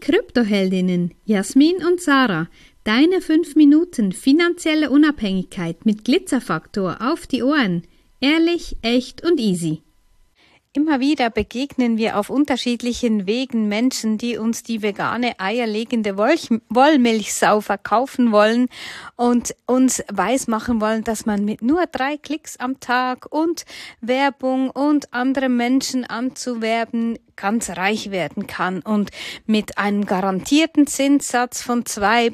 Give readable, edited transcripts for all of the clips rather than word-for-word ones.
Kryptoheldinnen Jasmin und Sarah, deine 5 Minuten finanzielle Unabhängigkeit mit Glitzerfaktor auf die Ohren. Ehrlich, echt und easy. Immer wieder begegnen wir auf unterschiedlichen Wegen Menschen, die uns die vegane eierlegende Wollmilchsau verkaufen wollen und uns weismachen wollen, dass man mit nur 3 Klicks am Tag und Werbung und andere Menschen anzuwerben ganz reich werden kann und mit einem garantierten Zinssatz von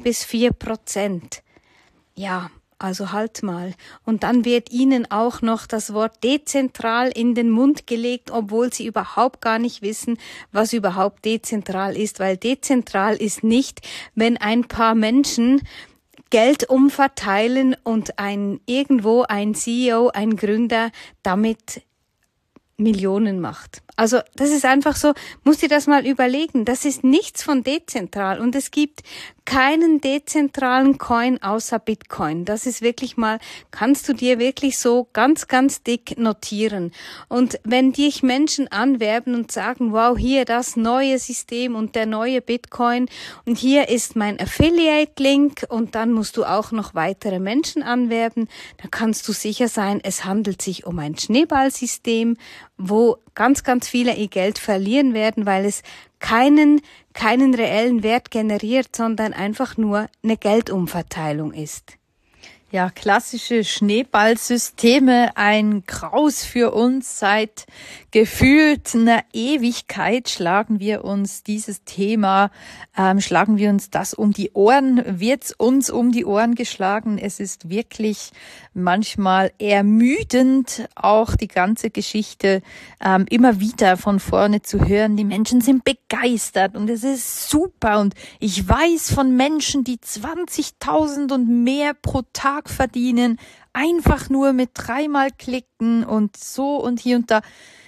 2-4%. Ja, also halt mal. Und dann wird ihnen auch noch das Wort dezentral in den Mund gelegt, obwohl sie überhaupt gar nicht wissen, was überhaupt dezentral ist, weil dezentral ist nicht, wenn ein paar Menschen Geld umverteilen und irgendwo ein CEO, ein Gründer damit Millionen macht. Also das ist einfach so, musst dir das mal überlegen, das ist nichts von dezentral und es gibt keinen dezentralen Coin außer Bitcoin. Das ist wirklich mal, kannst du dir wirklich so ganz, ganz dick notieren. Und wenn dich Menschen anwerben und sagen, wow, hier das neue System und der neue Bitcoin und hier ist mein Affiliate-Link und dann musst du auch noch weitere Menschen anwerben, dann kannst du sicher sein, es handelt sich um ein Schneeballsystem, wo ganz, ganz viele ihr Geld verlieren werden, weil es keinen reellen Wert generiert, sondern einfach nur eine Geldumverteilung ist. Ja, klassische Schneeballsysteme, ein Graus für uns. Seit gefühlt einer Ewigkeit schlagen wir uns dieses Thema, schlagen wir uns das um die Ohren, wird's uns um die Ohren geschlagen. Es ist wirklich manchmal ermüdend, auch die ganze Geschichte immer wieder von vorne zu hören. Die Menschen sind begeistert und es ist super und ich weiß von Menschen, die 20.000 und mehr pro Tag verdienen, einfach nur mit 3-mal klicken und so und hier und da.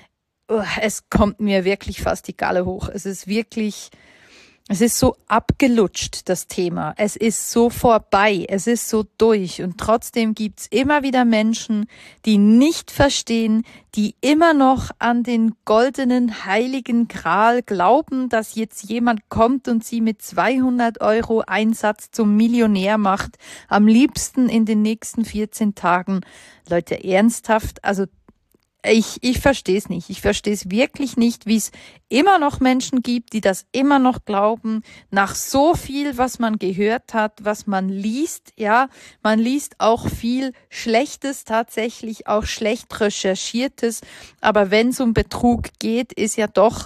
Es kommt mir wirklich fast die Galle hoch. Es ist so abgelutscht, das Thema. Es ist so vorbei, es ist so durch und trotzdem gibt's immer wieder Menschen, die nicht verstehen, die immer noch an den goldenen heiligen Gral glauben, dass jetzt jemand kommt und sie mit 200 € Einsatz zum Millionär macht, am liebsten in den nächsten 14 Tagen. Leute, ernsthaft, also ich verstehe es nicht. Ich verstehe es wirklich nicht, wie es immer noch Menschen gibt, die das immer noch glauben, nach so viel, was man gehört hat, was man liest. Ja, man liest auch viel Schlechtes, tatsächlich auch schlecht Recherchiertes. Aber wenn es um Betrug geht, ist ja doch,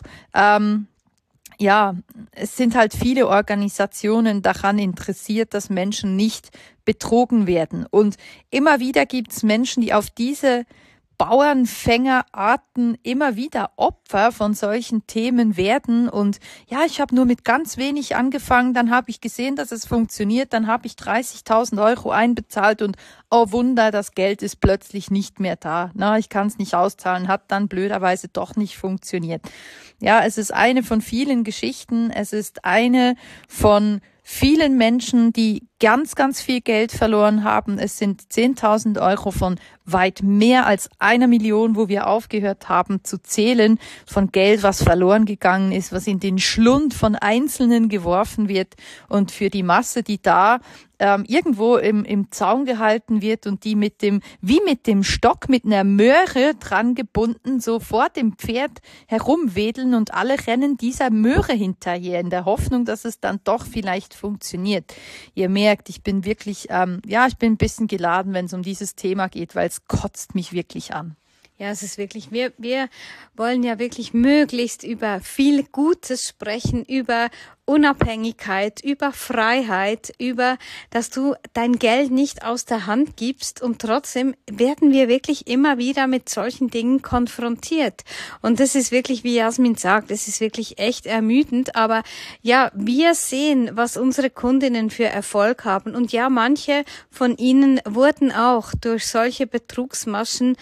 es sind halt viele Organisationen daran interessiert, dass Menschen nicht betrogen werden. Und immer wieder gibt es Menschen, die auf diese Bauernfängerarten immer wieder Opfer von solchen Themen werden und ja, ich habe nur mit ganz wenig angefangen, dann habe ich gesehen, dass es funktioniert, dann habe ich 30.000 € einbezahlt und oh Wunder, das Geld ist plötzlich nicht mehr da. Na, ich kann es nicht auszahlen, hat dann blöderweise doch nicht funktioniert. Ja, es ist eine von vielen Geschichten, es ist eine von vielen Menschen, die ganz, ganz viel Geld verloren haben. Es sind 10.000 € von weit mehr als 1 Million, wo wir aufgehört haben zu zählen, von Geld, was verloren gegangen ist, was in den Schlund von Einzelnen geworfen wird und für die Masse, die da irgendwo im Zaun gehalten wird und die wie mit dem Stock, mit einer Möhre dran gebunden, so vor dem Pferd herumwedeln und alle rennen dieser Möhre hinterher in der Hoffnung, dass es dann doch vielleicht funktioniert. Ihr merkt, ich bin wirklich, ich bin ein bisschen geladen, wenn es um dieses Thema geht, weil es kotzt mich wirklich an. Ja, es ist wirklich, wir wollen ja wirklich möglichst über viel Gutes sprechen, über Unabhängigkeit, über Freiheit, über, dass du dein Geld nicht aus der Hand gibst und trotzdem werden wir wirklich immer wieder mit solchen Dingen konfrontiert. Und das ist wirklich, wie Jasmin sagt, es ist wirklich echt ermüdend, aber ja, wir sehen, was unsere Kundinnen für Erfolg haben und ja, manche von ihnen wurden auch durch solche Betrugsmaschen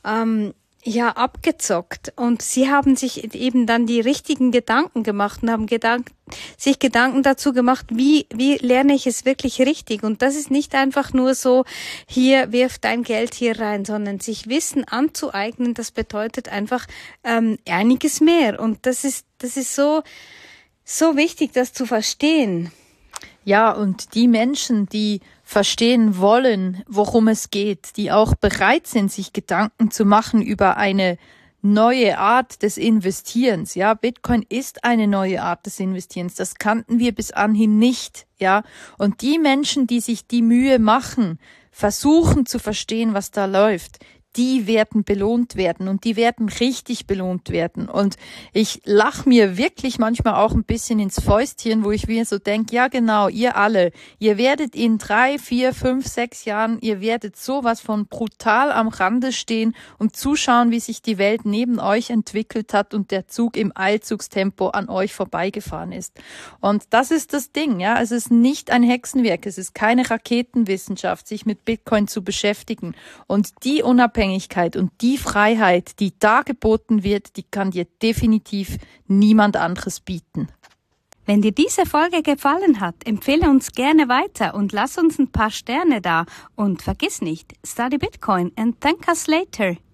abgezockt und sie haben sich eben dann die richtigen Gedanken gemacht und haben sich Gedanken dazu gemacht, wie lerne ich es wirklich richtig und das ist nicht einfach nur so, hier wirf dein Geld hier rein, sondern sich Wissen anzueignen, das bedeutet einfach einiges mehr und das ist So wichtig, das zu verstehen. Ja, und die Menschen, die verstehen wollen, worum es geht, die auch bereit sind, sich Gedanken zu machen über eine neue Art des Investierens. Ja, Bitcoin ist eine neue Art des Investierens. Das kannten wir bis anhin nicht. Ja, und die Menschen, die sich die Mühe machen, versuchen zu verstehen, was da läuft, die werden belohnt werden und die werden richtig belohnt werden. Und ich lache mir wirklich manchmal auch ein bisschen ins Fäustchen, wo ich mir so denke, ja genau, ihr alle, ihr werdet in 3, 4, 5, 6 Jahren, ihr werdet sowas von brutal am Rande stehen und zuschauen, wie sich die Welt neben euch entwickelt hat und der Zug im Eilzugstempo an euch vorbeigefahren ist. Und das ist das Ding, ja, es ist nicht ein Hexenwerk, es ist keine Raketenwissenschaft, sich mit Bitcoin zu beschäftigen. Und die Unabhängigkeit und die Freiheit, die da geboten wird, die kann dir definitiv niemand anderes bieten. Wenn dir diese Folge gefallen hat, empfehle uns gerne weiter und lass uns ein paar Sterne da. Und vergiss nicht, study Bitcoin and thank us later.